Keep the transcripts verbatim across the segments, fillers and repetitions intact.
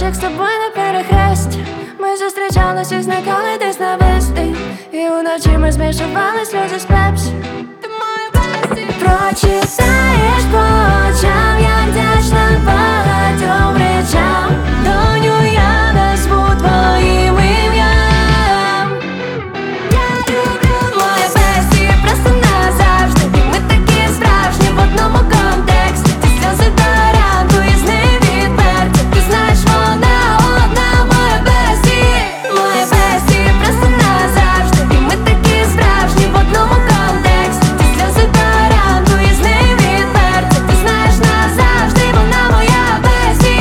як з тобою на перехресті. Ми зустрічалися і зникали десь на весні. І уночі ми змішували сльози з пепсі. Ти моя бесті. Прочитаєш по очам, я вдячна багатьом речам. Доню, я назву твоїм ім'ям. Я люблю моя бесті, просто назавжди. І ми такі справжні в одному контексті. Ті сльози до ранку і сни відверті. Ти знаєш, вона одна моя бесті. Моя бесті, просто назавжди. І ми такі справжні в одному контексті. Ті сльози до ранку і сни відверті. Ти знаєш, назавжди вона моя бесті.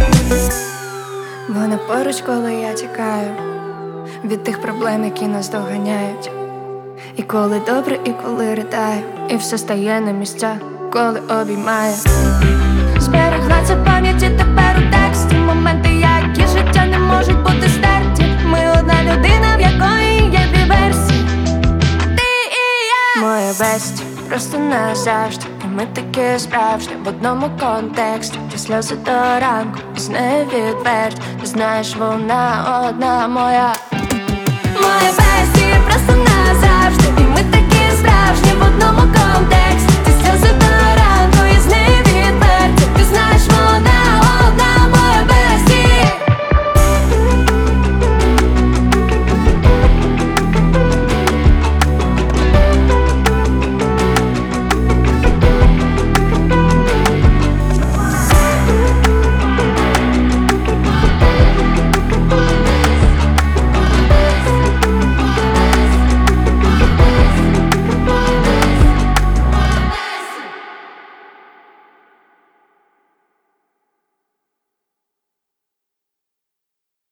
Вона поруч, коли я тікаю від тих проблем, які нас доганяють. І коли добре, і коли ридаю, і все стає на місця, коли обіймаю. Зберегла це в пам'яті тепер у тексті. Моменти, які життя не можуть бути стерті. Ми одна людина, в якої є дві версії. Ти і я. Моя бесті, просто назавжди. І ми такі справжні в одному контексті. Ті сльози до ранку, з нею відверті. Ти знаєш, вона одна моя. Моя бесті, просто назавжди. І ми такі справжні в одному контексті.